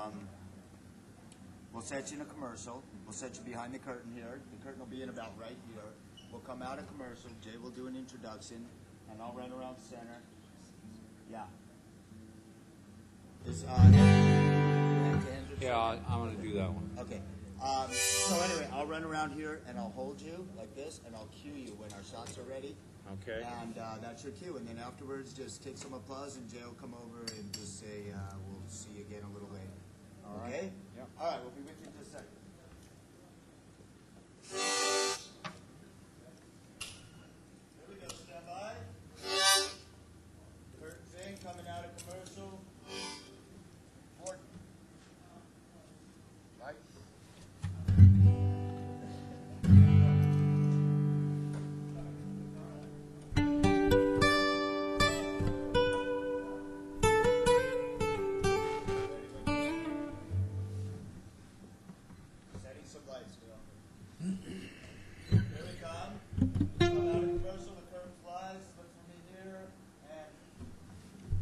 we'll set you in a commercial. We'll set you behind the curtain here. The curtain will be in about right here. We'll come out of commercial. Jay will do an introduction, and I'll run around center. Yeah. Yeah, I'm going to do that one. Okay. So anyway, I'll run around here, and I'll hold you like this, and I'll cue you when our shots are ready. Okay. And that's your cue. And then afterwards, just take some applause, and Jay will come over and just say, we'll see you again a little later. All right. Okay? Yep. All right, we'll be with you in just a second. Here we go. Stand by. Curtains in, coming out of commercial. Forward. Right. Setting some lights, Bill. Here we come. Come out of commercial, the curtain flies. Look for me here. And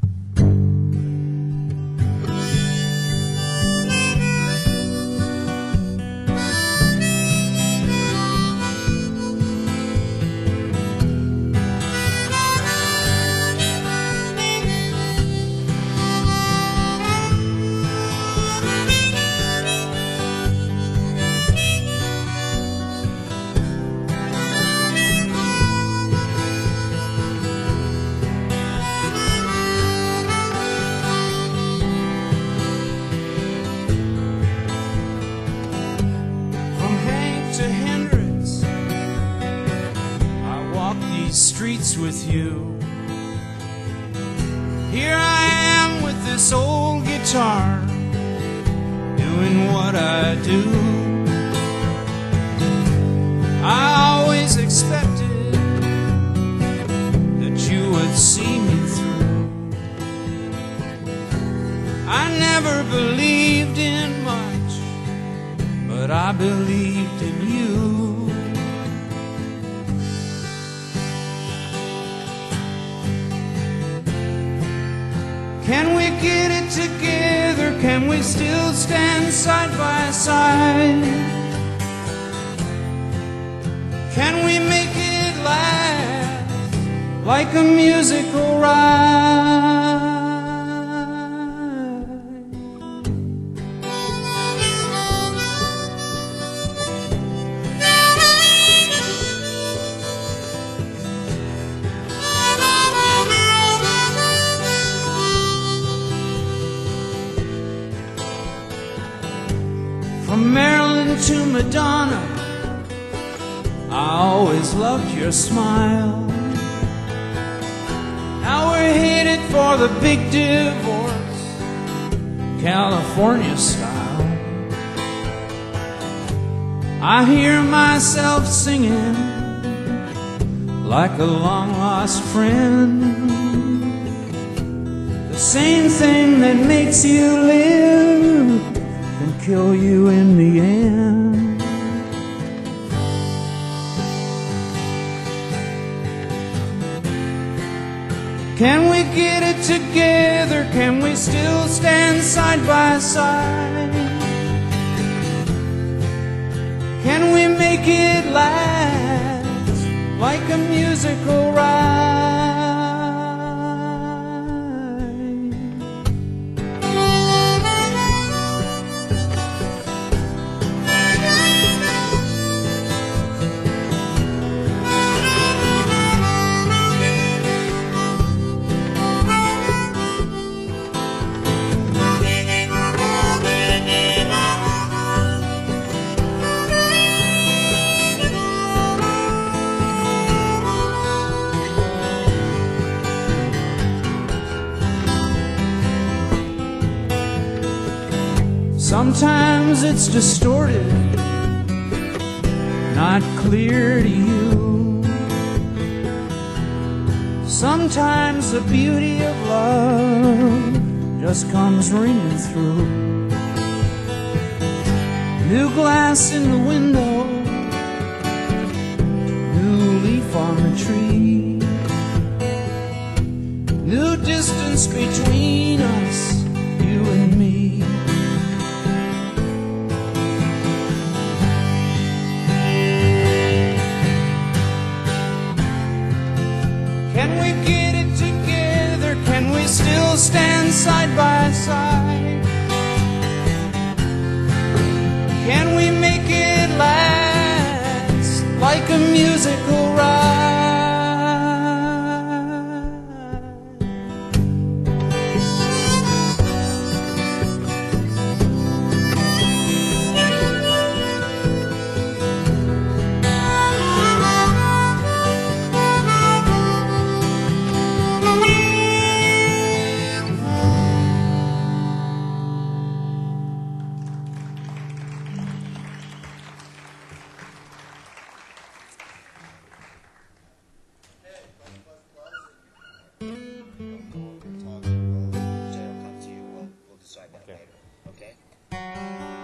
From Hank to Hendrix, I walk these streets with you. Here I am with this old guitar, doing what I do. I always expected that you would see me through. I never believed in much, but I believed in you. Can we get it together? Can we still stand side by side? Can we make it last like a musical ride? From Maryland to Madonna, I always loved your smile. Now we're headed for the big divorce, California style. I hear myself singing like a long-lost friend, the same thing that makes you live can kill you in the end. Can we get it together? Can we still stand side by side? Can we make it last like a musical ride? Sometimes it's distorted, not clear to you. Sometimes the beauty of love just comes ringing through. New glass in the window, new leaf on the tree, new distance between us, you and me. that Okay. later. Okay?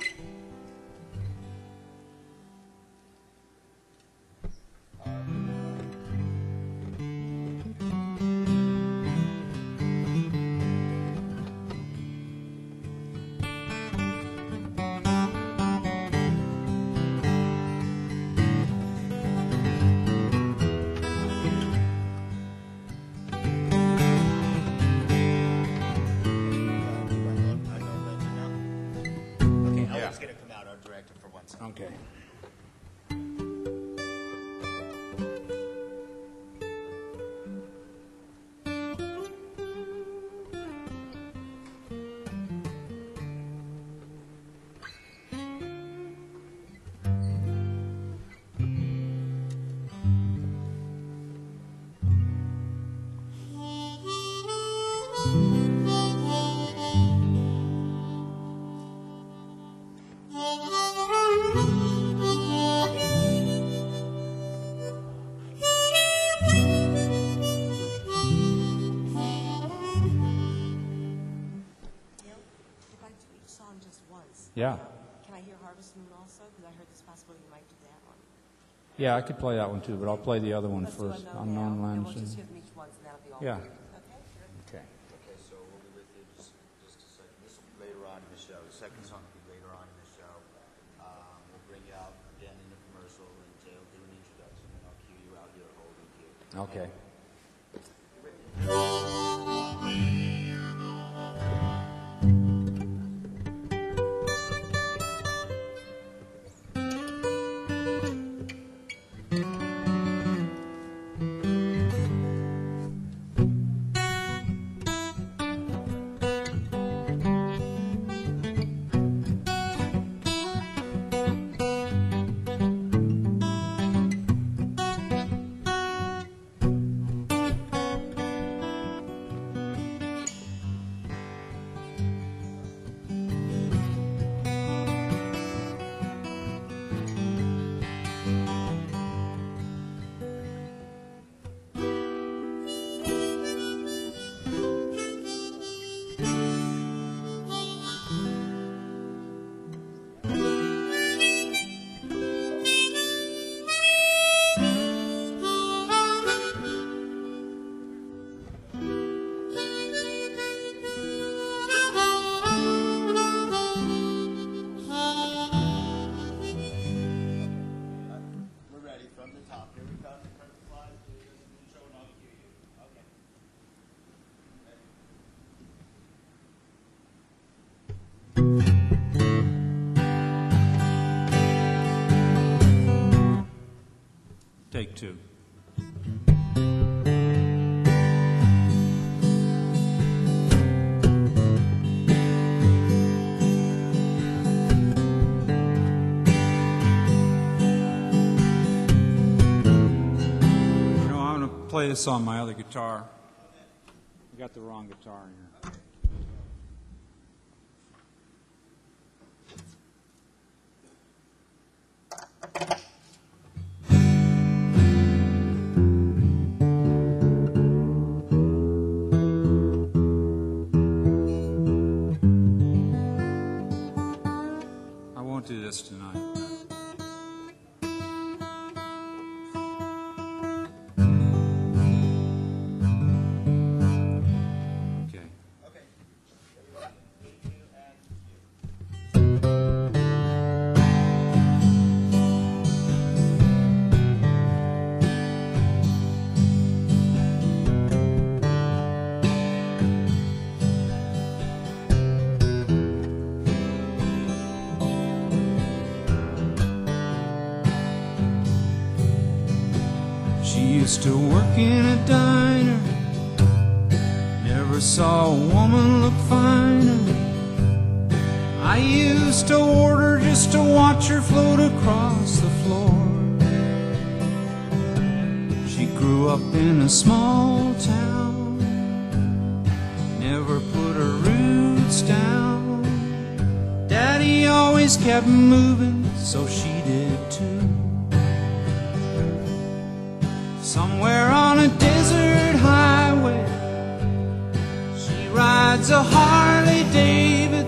Okay, Ellen's gonna come out, our director, for 1 second. Okay. If I do each song just once, Yeah. can I hear Harvest Moon also? Because I heard this possibility you might do that one. Yeah, I could play that one too, but I'll play the other one Let's do first. Unknown Unknown now, and Land. we'll just hear them each once, and that'll be all. Yeah. Okay, sure. Okay. Okay, so we'll be with you just a second. This will be later on in the show. The second song will be later on in the show. We'll bring you out again in the commercial, and Jay will do an introduction, and I'll cue you out here holding cue. Okay. We're ready from the top. Here we come. Curtain flies. Do this intro, and I'll cue you. Okay. Take two. You know, I'm going to play this on my other guitar. I got the wrong guitar in here. I won't do this tonight. Okay. Okay. She used to work in a diner. Never saw a woman look finer. I used to order just to watch her float across the floor. She grew up in a small town, never put her roots down. Daddy always kept moving, so she did too. Somewhere on a desert highway, she rides a Harley Davidson.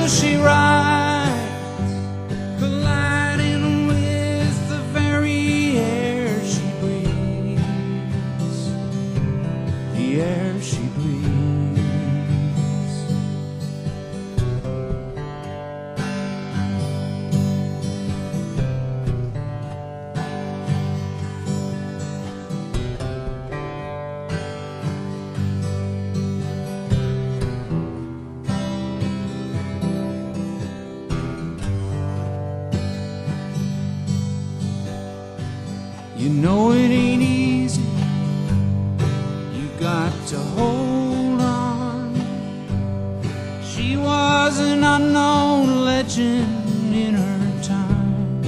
still she rides, colliding with the very air she breathes, the air she breathes. You know it ain't easy, you got to hold on. She was an unknown legend in her time.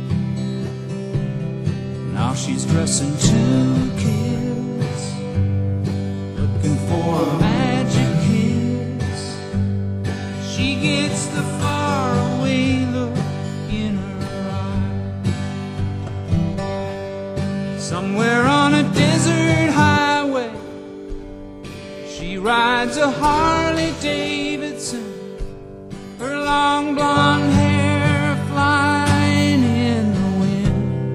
Now she's dressing to kiss, looking for a magic kiss. She gets the faraway look in her eye. Somewhere on a desert highway, she rides a Harley Davidson, her long blonde hair flying in the wind.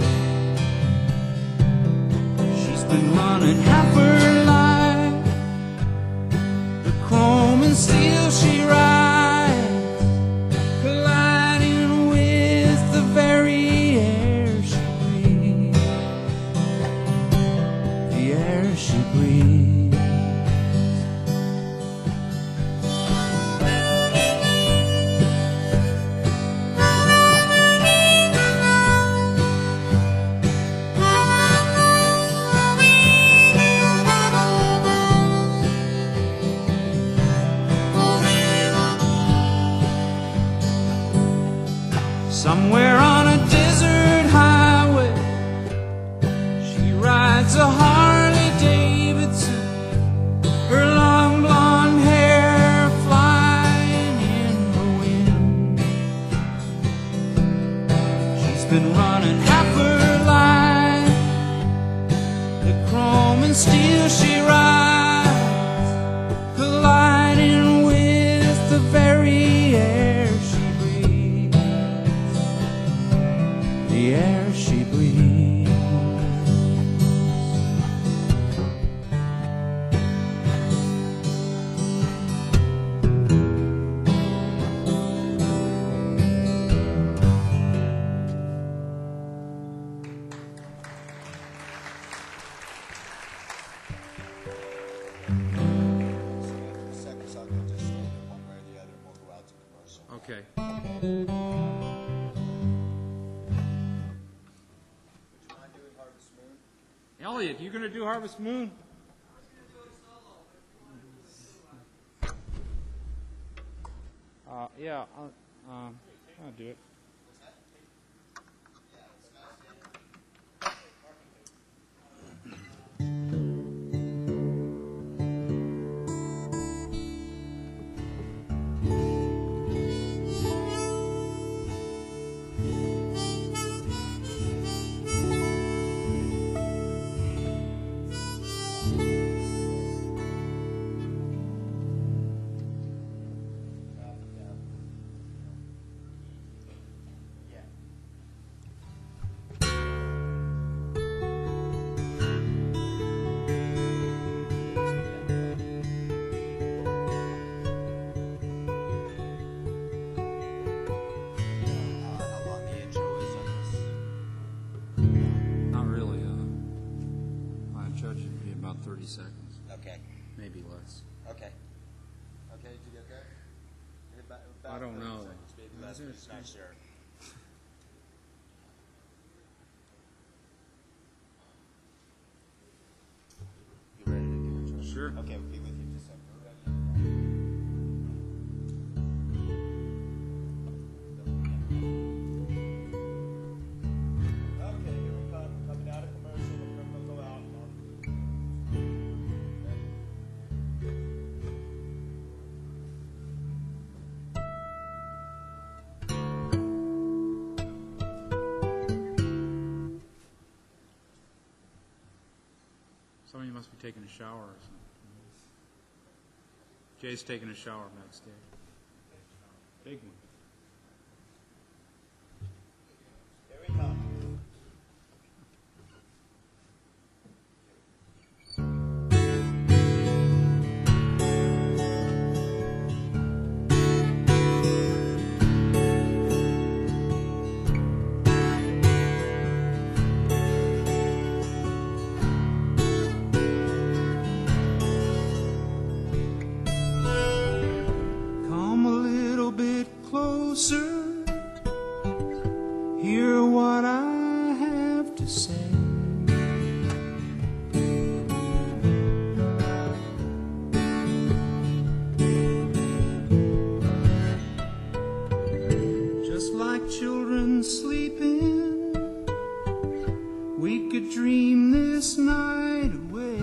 She's been running half her life, the chrome and steel she rides, colliding with the very air she breathes, the air she breathes. Somewhere on a desert highway, she rides a Harley Davidson, her long blonde hair flying in the wind. She's been running half her life, the chrome and steel she rides, colliding with the very air she breathes, the air she breathes. The second song, we'll just stand it one way or the other, and we'll go out to commercial. Okay. Would you mind doing Harvest Moon? Elliot, you gonna do Harvest Moon? Yeah, I'll do it. How long the intro is on this? Not really. I judge it to be about 30 seconds, Okay. maybe less. Okay. Okay, did you get that? I don't 30 know. seconds, maybe less, but it's not sure. You ready to do intro? Sure. Okay, we'll be with you in just a second. We're ready. Okay, here we come. Coming out of commercial, the curtain will go out. Some of you must be taking a shower or something. Jay's taking a shower backstage. Jay, big one. Here we come. Come a little bit closer. Hear what I have to say. Just like children sleeping, we could dream this night away.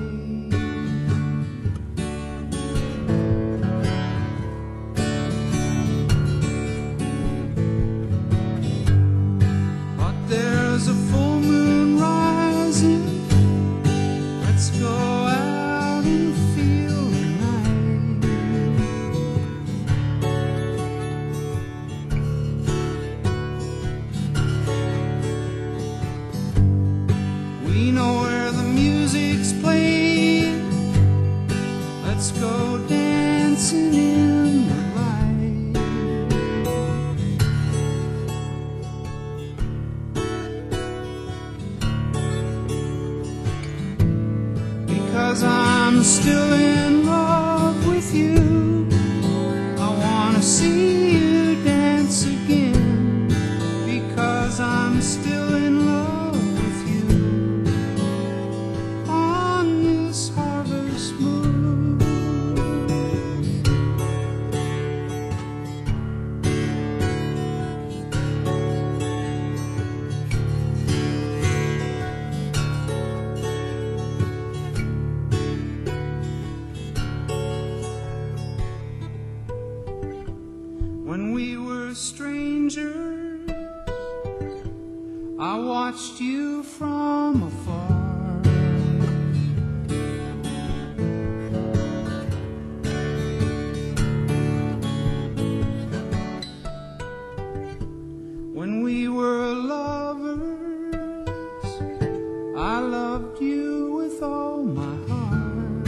But there's a full moon rising. Let's go out and feel the night. We know where the music's playing. Let's go dancing in the light. Because I'm still in love with you. I wanna see you dance again. Because I'm still in love with you. On this harvest moon. When we were strangers, I watched you from afar. When we were lovers, I loved you with all my heart.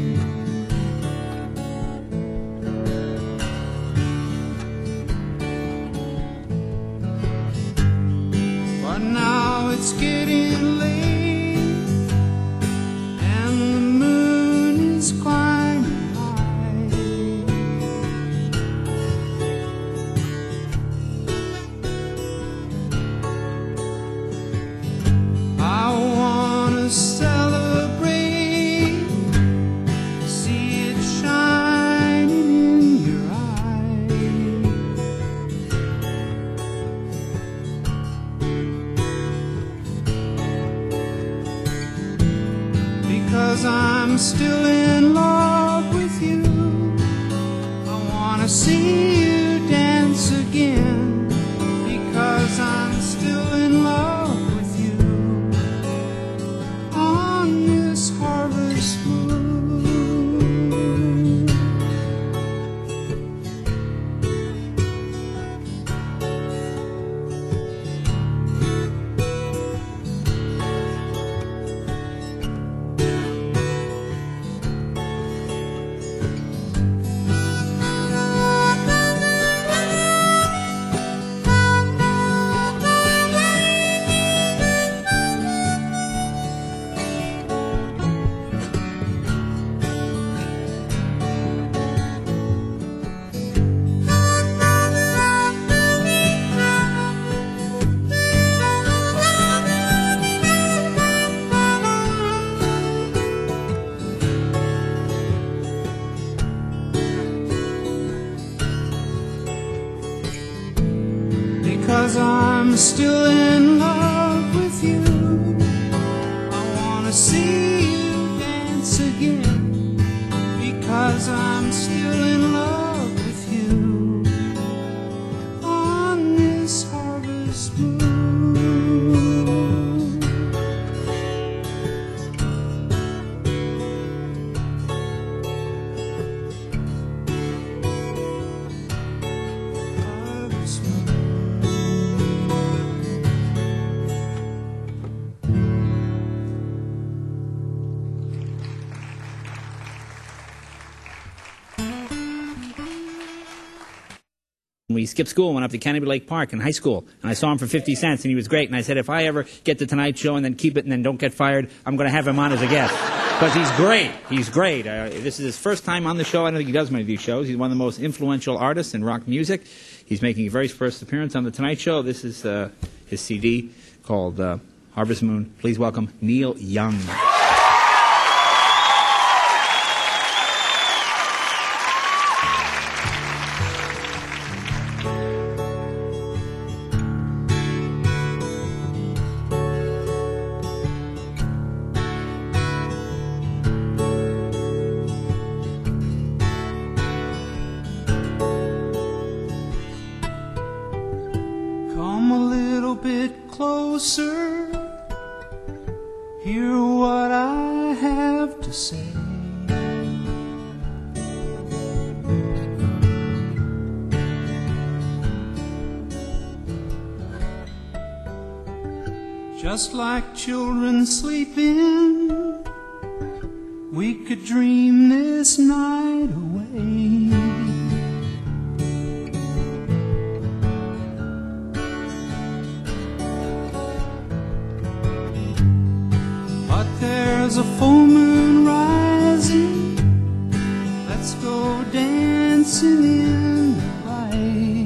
But now it's getting late, and the moon is climbing high. I wanna celebrate, see it shining in your eyes. Because I'm still in love with you. I wanna see you dance again. Because I'm still in love with you. On this harvest moon. Because I'm still in love with you. I wanna see you dance again. Because I'm still in love with you. On this harvest moon. We skipped school and went up to Kennedy Lake Park in high school, and I saw him for 50 cents, and he was great. And I said, if I ever get the Tonight Show and then keep it and then don't get fired, I'm going to have him on as a guest. Because he's great. He's great. This is his first time on the show. I don't think he does many of these shows. He's one of the most influential artists in rock music. He's making his very first appearance on the Tonight Show. This is his CD called Harvest Moon. Please welcome Neil Young. Come a little bit closer, hear what I have to say. Just like children sleeping, we could dream this night away. There's a full moon rising, let's go dancing in the light.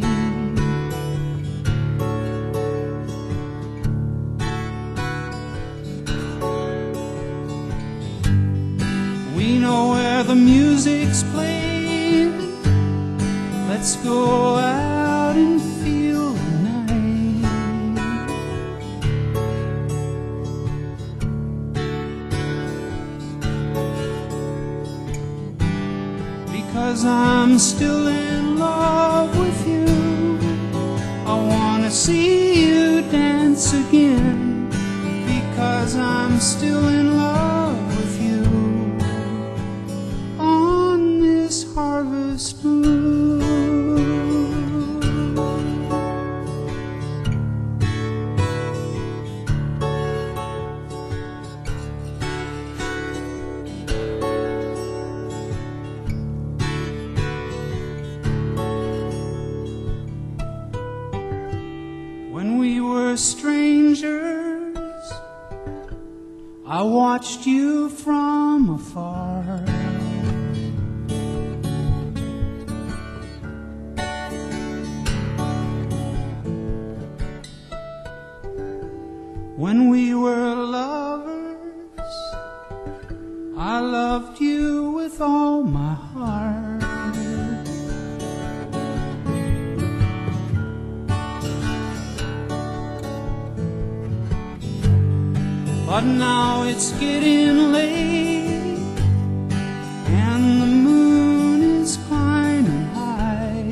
We know where the music's playing, let's go out and feel the night. Because I'm still in love with you, I wanna see you dance again. Because I'm still in love with you on this harvest moon. When we were strangers, I watched you from afar. When we were lovers, I loved you with all my heart. But now it's getting late, and the moon is climbing high.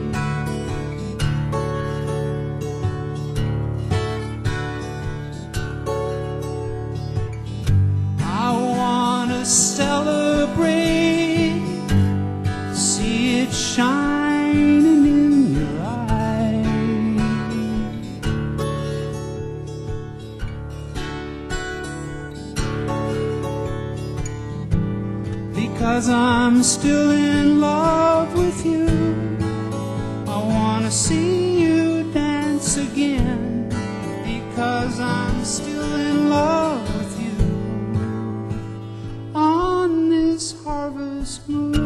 I wanna celebrate, see it shining in your eyes. Because I'm still in love with you, I wanna see you dance again. Because I'm still in love with you on this harvest moon.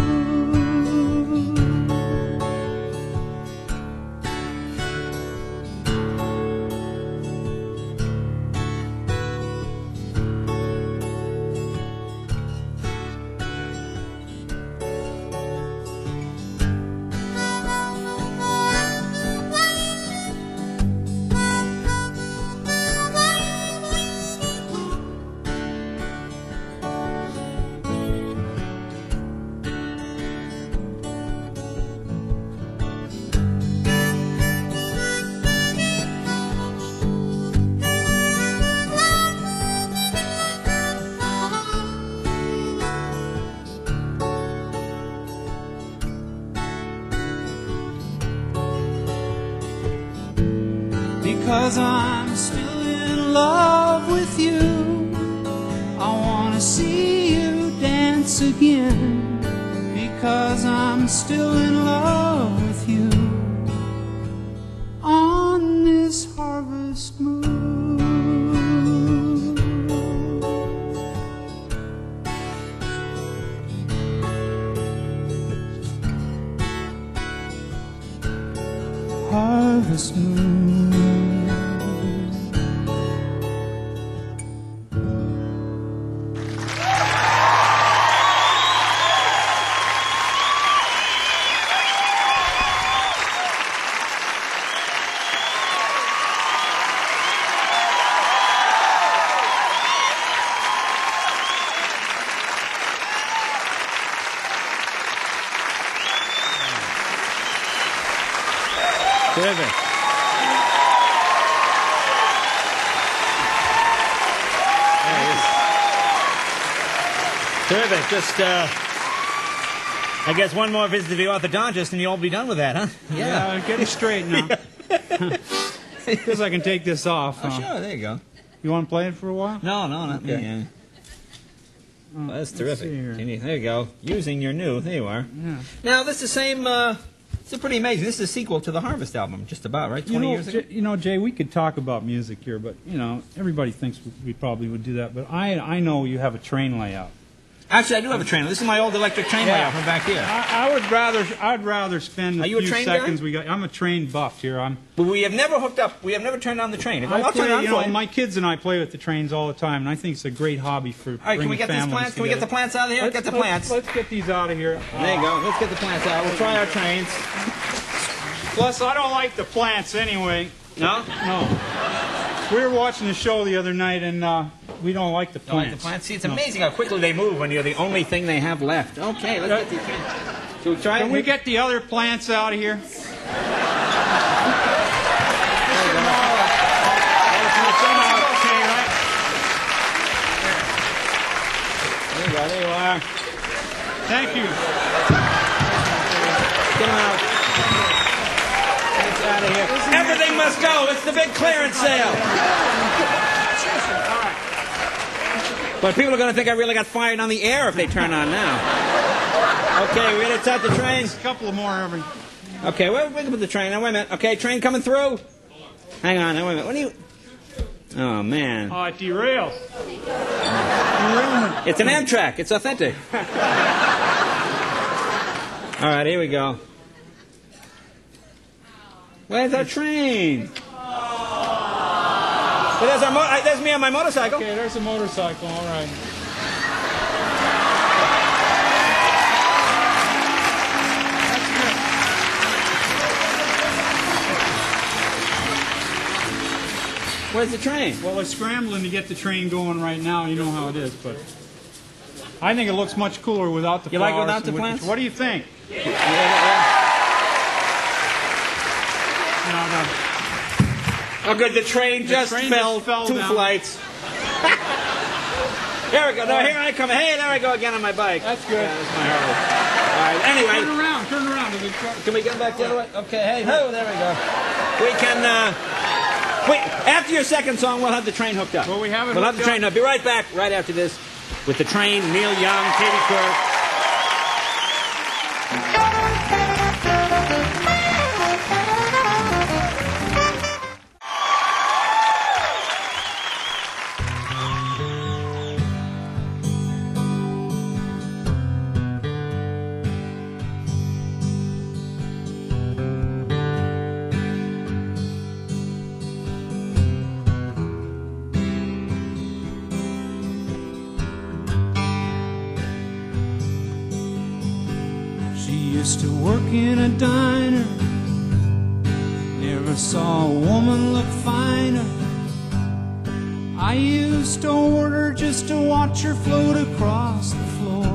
Because I'm still in love with you, I wanna see you dance again. Because I'm still in love with you harvest moon. Terrific. Terrific. Just, I guess one more visit to the orthodontist and you'll be done with that, huh? Yeah, getting straight now. Guess I can take this off. Oh, sure. There you go. You want to play it for a while? No, not me. Okay. Well, that's Let's terrific. see here. There you go. Using your new. There you are. Yeah. Now, this is the same. It's pretty amazing. This is a sequel to the Harvest album, just about, right? 20 years ago? Jay, we could talk about music here, but, everybody thinks we probably would do that. But I know you have a train layout. Actually, I do have a train. This is my old electric train layout from back here. I'd rather spend Are a you a few train seconds. guy? I'm a train buff here. But we have never hooked up. We have never turned on the train. I turn it on for play, you. my kids and I play with the trains all the time, and I think it's a great hobby for All right, can we get these families plants? Can we get the together. plants out of here? Get the plants. Let's get these out of here. There you go. Let's get the plants out. We'll try our trains. Plus, I don't like the plants anyway. No? No. We were watching the show the other night, and we don't like the Don't like plants. the plants. See, it's amazing how quickly they move when you're the only thing they have left. Okay, let's get these plants. Shall we try Can it? we get the other plants out of here? There you go. There you are. Thank you. Get them out. It's out of here. Everything must go. It's the big clearance sale. But people are going to think I really got fired on the air if they turn on now. Okay, we ready to start the train? A couple of more every. Okay, wait a minute. The train. Now, wait a minute. Okay, train coming through. Hang on. Now, wait a minute. What are you... Oh, man. Oh, it derails. It's an Amtrak. It's authentic. All right, here we go. Where's our train? Well, there's me on my motorcycle. Okay, there's a motorcycle. All right. Where's the train? Well, they're scrambling to get the train going right now. You know how it is, but I think it looks much cooler without the You flowers. like without the and with plants? What do you think? Oh, good. The train just train fell just fell 2 down. flights. There we go. No, here I come. Hey, there I go again on my bike. That's good. Yeah, that's my Harley. All right. Anyway, Turn around. can we get back the other way? Okay. Hey, ho, there we go. We can. Wait. After your second song, we'll have the train hooked up. Well, we have it We'll have the hooked train up. up. Be right back. Right after this, with the train. Neil Young, Katie Couric. She used to work in a diner. Never saw a woman look finer. I used to order just to watch her float across the floor.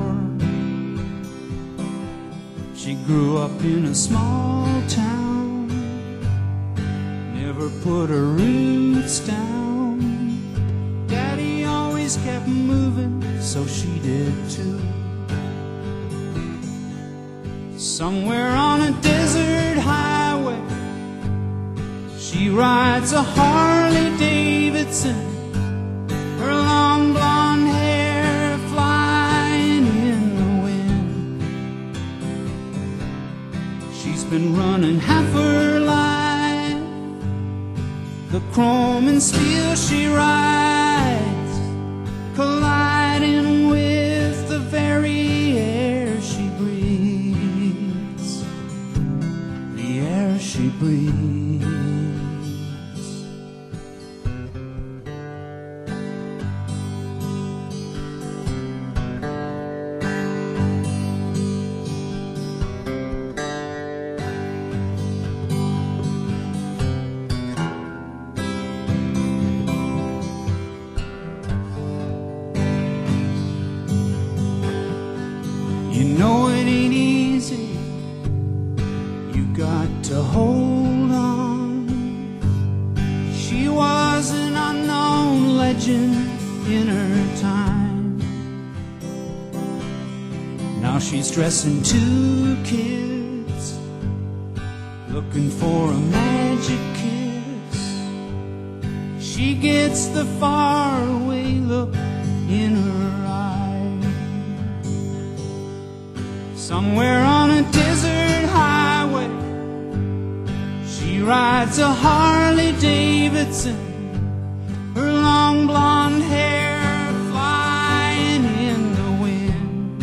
She grew up in a small town, never put her roots down. Daddy always kept moving, so she did too. Somewhere on a desert highway, she rides a Harley Davidson, her long blonde hair flying in the wind. She's been running half her life, the chrome and steel she rides, colliding with the very air she breathes. The air air she breathes. You know it ain't easy, you got to hold on. She was an unknown legend in her time. Now she's dressing 2 kids, looking for a magic kiss. She gets the faraway look in her eye. Somewhere on a desert highway, she rides a Harley Davidson, her long blonde hair flying in the wind.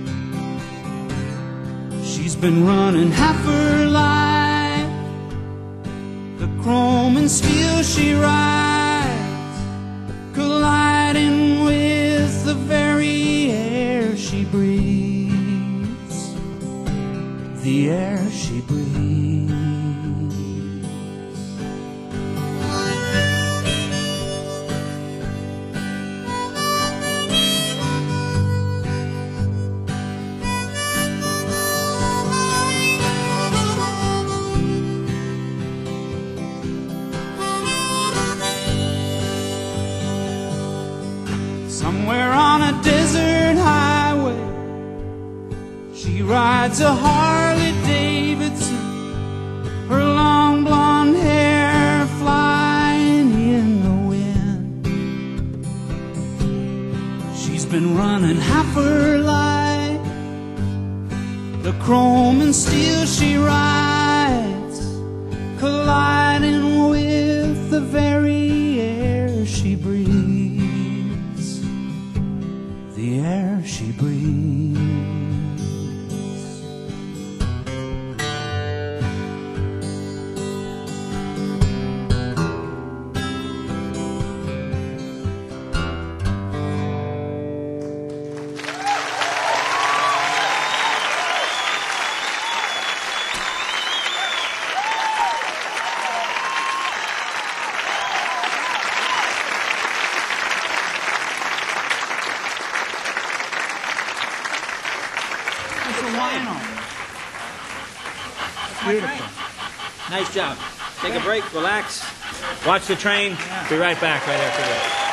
She's been running half her life, the chrome and steel she rides, colliding with the very air she breathes. The air she breathes. Somewhere on a desert highway, she rides a Harley Davidson, her long blonde hair flying in the wind. She's been running half her life, the chrome and steel she rides, colliding with the very air she breathes. The air she breathes. Beautiful. Nice job. Take a break, relax, watch the train. Be right back right after this.